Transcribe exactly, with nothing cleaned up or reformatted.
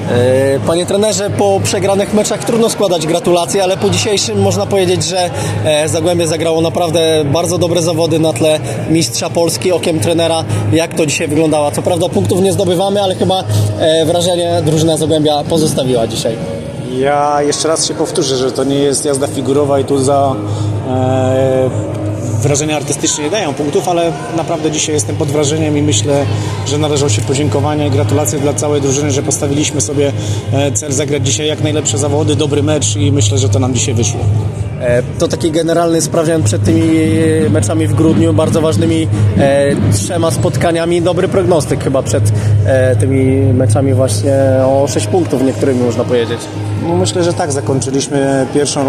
Panie trenerze, po przegranych meczach trudno składać gratulacje, ale po dzisiejszym można powiedzieć, że Zagłębie zagrało naprawdę bardzo dobre zawody na tle mistrza Polski. Okiem trenera, jak to dzisiaj wyglądało? Co prawda punktów nie zdobywamy, ale chyba wrażenie drużyna Zagłębia pozostawiła dzisiaj. Ja jeszcze raz się powtórzę, że to nie jest jazda figurowa i tu za e, wrażenia artystyczne nie dają punktów, ale naprawdę dzisiaj jestem pod wrażeniem i myślę, że należą się podziękowania i gratulacje dla całej drużyny, że postawiliśmy sobie cel zagrać dzisiaj jak najlepsze zawody, dobry mecz i myślę, że to nam dzisiaj wyszło. To taki generalny sprawdzian przed tymi meczami w grudniu, bardzo ważnymi e, trzema spotkaniami. Dobry prognostyk chyba przed e, tymi meczami właśnie o sześć punktów niektórymi można powiedzieć. No myślę, że tak, zakończyliśmy pierwszą